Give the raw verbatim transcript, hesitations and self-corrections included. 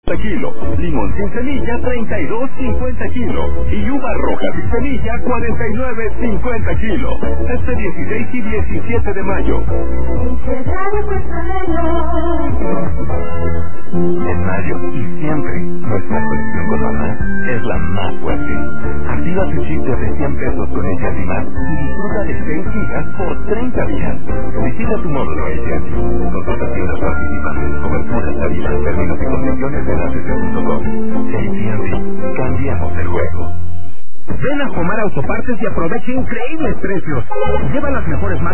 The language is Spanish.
kilo, limón sin semilla treinta y dos cincuenta kilo y uva roja sin semilla cuarenta y nueve cincuenta kilo. Este dieciséis y diecisiete de mayo. En mayo y siempre, nuestra colección con mamá es la más fuerte. Activa tu chip de cien pesos con ella y más y disfruta de seis gigas por treinta días. Visita tu módulo ella. Consulta tiendas participantes, cobertura estabilidad, términos y condiciones en A T C punto com. A T and T, cambiamos el juego. Ven a Comar Autopartes y aprovecha increíbles precios. Lleva las mejores marcas